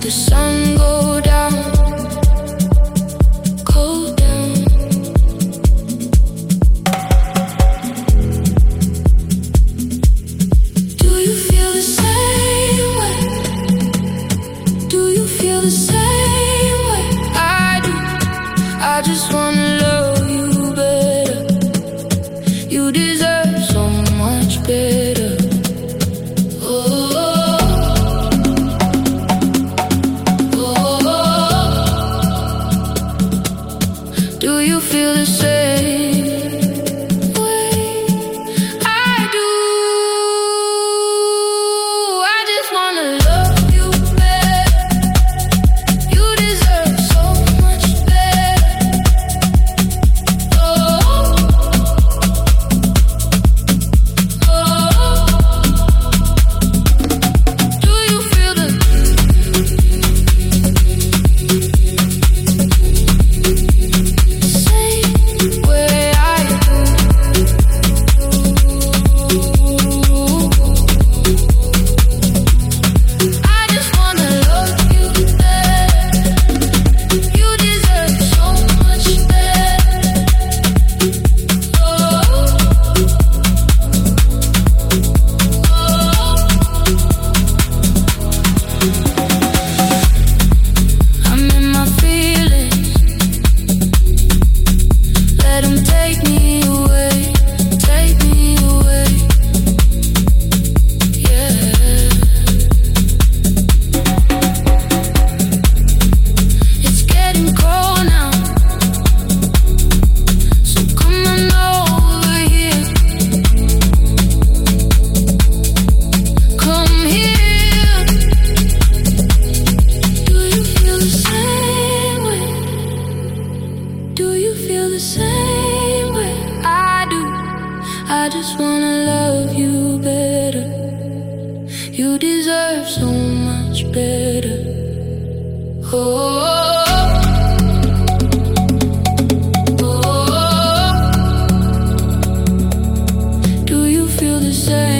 the sun go down, go down. Do you feel the same way? Do you feel the same way? I do. I just wanna love you better. You deserve so much better. Do you feel the same way? I do. I just wanna love you better. You deserve so much better. Oh, oh. Do you feel the same way I do? I just wanna love you better. You deserve so much better. Oh, I'm in my feelings. Let 'em take me away, take me away. Yeah. It's getting cold now, so come on over here. Come here. Do you feel the same way? Do you feel the same way? I do. I just wanna love you better. You deserve so much better. Oh, oh. Do you feel the same?